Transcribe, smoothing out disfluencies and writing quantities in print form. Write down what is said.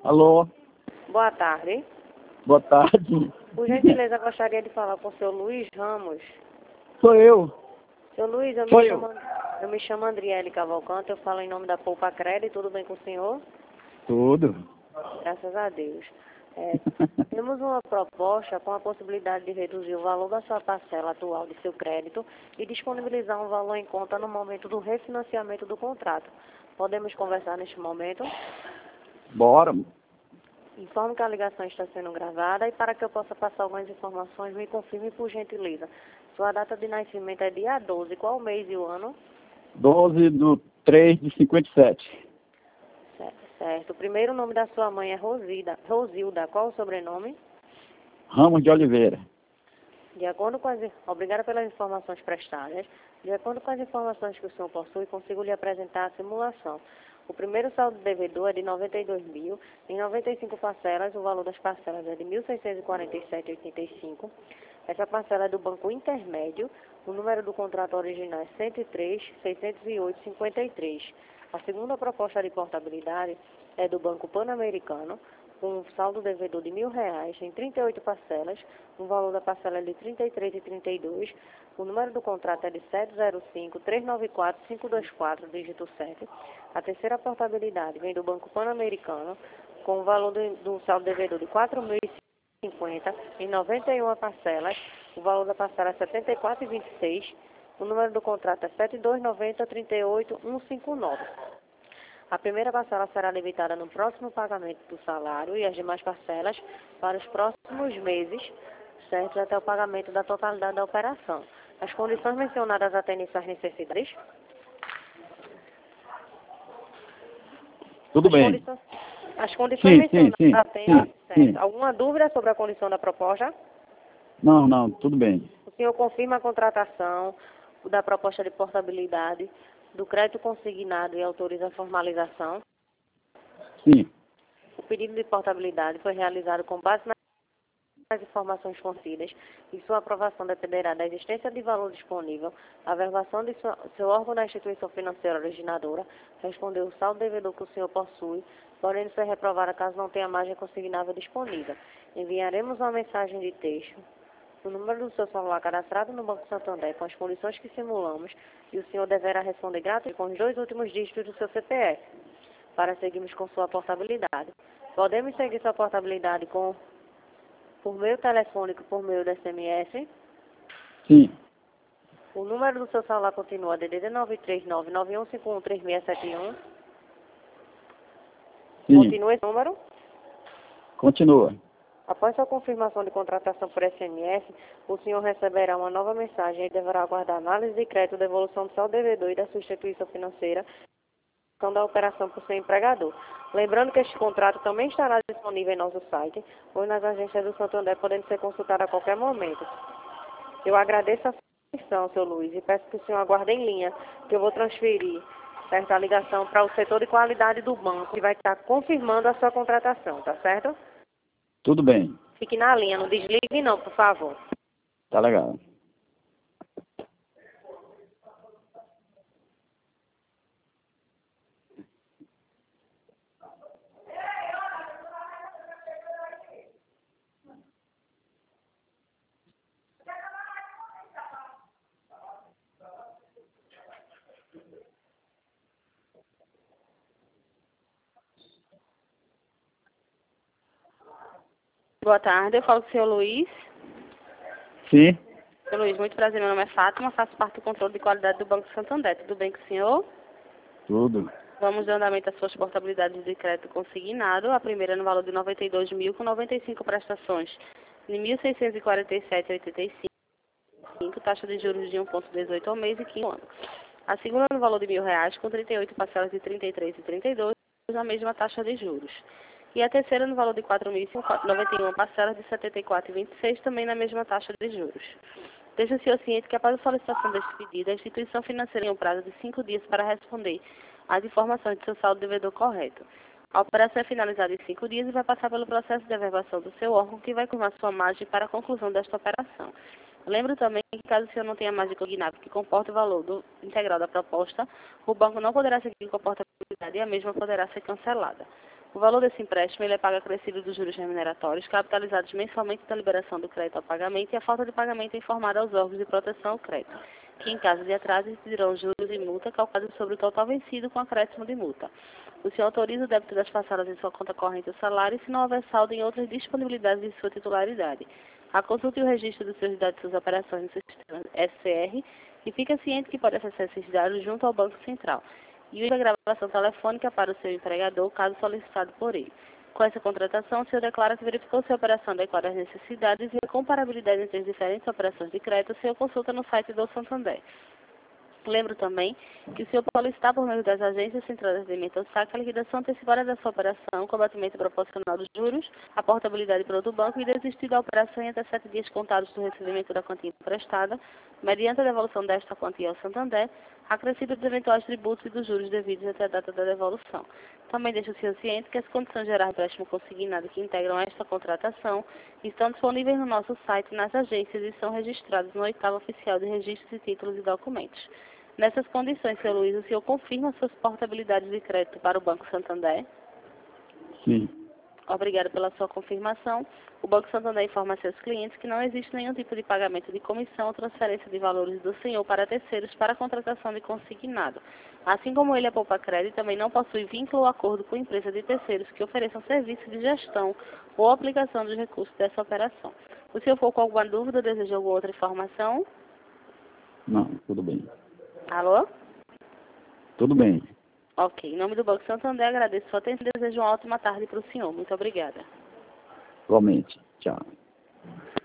Alô, Boa tarde. boa tarde. Por gentileza, gostaria de falar com o senhor Luiz Ramos. Sou eu. Senhor Luiz, eu Sou me eu. chamo, eu me chamo Andriele Cavalcante, eu falo em nome da Poupa Crédito, tudo bem com o senhor? Tudo. Graças a Deus. Temos uma proposta com a possibilidade de reduzir o valor da sua parcela atual de seu crédito e disponibilizar um valor em conta no momento do refinanciamento do contrato. Podemos conversar neste momento? Bora. Informo que a ligação está sendo gravada e para que eu possa passar algumas informações, me confirme por gentileza. Sua data de nascimento é dia 12, qual o mês e o ano? 12/3/57. Certo. O primeiro nome da sua mãe é Rosilda. Qual o sobrenome? Ramos de Oliveira. De acordo com Obrigada pelas informações prestadas. De acordo com as informações que o senhor possui, consigo lhe apresentar a simulação. O primeiro saldo devedor é de 92 mil, em 95 parcelas, o valor das parcelas é de 1.647,85. Essa parcela é do Banco Intermédio, o número do contrato original é 103.608,53. A segunda proposta de portabilidade é do Banco Pan-Americano, com um saldo devedor de R$ 1.000 em 38 parcelas, o valor da parcela é de R$ 33,32, o número do contrato é de 705-394-524, dígito 7. A terceira portabilidade vem do Banco Pan-Americano, com o valor do saldo devedor de R$ 4.050 em 91 parcelas, o valor da parcela é R$ 74,26, o número do contrato é 7290-38159. A primeira parcela será limitada no próximo pagamento do salário e as demais parcelas para os próximos meses, certo, até o pagamento da totalidade da operação. As condições mencionadas atendem suas necessidades? Tudo bem. As condições mencionadas sim. atendem, certo. Sim. Alguma dúvida sobre a condição da proposta? Não, tudo bem. O senhor confirma a contratação da proposta de portabilidade, do crédito consignado e autoriza a formalização? Sim. O pedido de portabilidade foi realizado com base nas informações contidas e sua aprovação dependerá da existência de valor disponível, a averbação de seu órgão da instituição financeira originadora, responder o saldo devedor que o senhor possui, podendo ser reprovada caso não tenha margem consignável disponível. Enviaremos uma mensagem de texto, o número do seu celular cadastrado no Banco Santander com as condições que simulamos e o senhor deverá responder gratuitamente com os 2 últimos dígitos do seu CPF para seguirmos com sua portabilidade. Podemos seguir sua portabilidade por meio telefônico, por meio do SMS. Sim. O número do seu celular continua DDD 93991513671. Sim. Continua esse número. Continua. Após sua confirmação de contratação por SMS, o senhor receberá uma nova mensagem e deverá aguardar análise de crédito, devolução do saldo devedor e da sua instituição financeira da operação por seu empregador. Lembrando que este contrato também estará disponível em nosso site ou nas agências do Santander, podendo ser consultado a qualquer momento. Eu agradeço a sua atenção, seu Luiz, e peço que o senhor aguarde em linha, que eu vou transferir certa ligação para o setor de qualidade do banco, que vai estar confirmando a sua contratação, tá certo? Tudo bem. Fique na linha, não desligue não, por favor. Tá legal. Boa tarde, eu falo com o senhor Luiz. Sim. Senhor Luiz, muito prazer, meu nome é Fátima, faço parte do controle de qualidade do Banco Santander. Tudo bem com o senhor? Tudo. Vamos dar andamento às suas portabilidades de crédito consignado. A primeira no valor de 92 mil, com 95 prestações de 1.647,85, taxa de juros de 1,18 ao mês e 15 anos. A segunda no valor de R$ 1.000, com 38 parcelas de 33,32, a mesma taxa de juros. E a terceira no valor de 4.091 parcelas de 74,26, também na mesma taxa de juros. Deixe o senhor ciente que após a solicitação deste pedido, a instituição financeira tem um prazo de 5 dias para responder às informações de seu saldo devedor correto. A operação é finalizada em 5 dias e vai passar pelo processo de averbação do seu órgão, que vai confirmar sua margem para a conclusão desta operação. Lembro também que, caso o senhor não tenha margem cognável que comporte o valor integral da proposta, o banco não poderá seguir com a portabilidade e a mesma poderá ser cancelada. O valor desse empréstimo ele é pago acrescido dos juros remuneratórios, capitalizados mensalmente da liberação do crédito ao pagamento e a falta de pagamento é informada aos órgãos de proteção ao crédito, que em caso de atraso incidirão juros e multa calculados sobre o total vencido com acréscimo de multa. O senhor autoriza o débito das parcelas em sua conta corrente ou salário se não houver saldo em outras disponibilidades de sua titularidade. A consulta e o registro dos seus dados de suas operações no sistema SCR e fica ciente que pode acessar esses dados junto ao Banco Central. E usa a gravação telefônica para o seu empregador, caso solicitado por ele. Com essa contratação, o senhor declara que verificou se a operação adequada às necessidades e a comparabilidade entre as diferentes operações de crédito, o senhor consulta no site do Santander. Lembro também que o senhor pode solicitar por meio das agências centrais de atendimento ao saque a liquidação antecipada da sua operação, com abatimento proporcional dos juros, a portabilidade para o do banco e desistir da operação em até 7 dias contados do recebimento da quantia emprestada, mediante a devolução desta quantia ao Santander, acrescido dos eventuais tributos e dos juros devidos até a data da devolução. Também deixo o senhor ciente que as condições gerais de empréstimo consignado que integram esta contratação estão disponíveis no nosso site e nas agências e são registrados no 8º Oficial de Registros de Títulos e Documentos. Nessas condições, Sr. Luiz, o senhor confirma suas portabilidades de crédito para o Banco Santander? Sim. Obrigada pela sua confirmação. O Banco Santander informa a seus clientes que não existe nenhum tipo de pagamento de comissão ou transferência de valores do senhor para terceiros para a contratação de consignado. Assim como ele, a Poupa Crédito, também não possui vínculo ou acordo com empresa de terceiros que ofereçam serviços de gestão ou aplicação dos recursos dessa operação. O senhor ficou com alguma dúvida ou deseja alguma outra informação? Não, tudo bem. Alô? Tudo bem. Ok. Em nome do Banco Santander, agradeço sua atenção e desejo uma ótima tarde para o senhor. Muito obrigada. Igualmente. Tchau.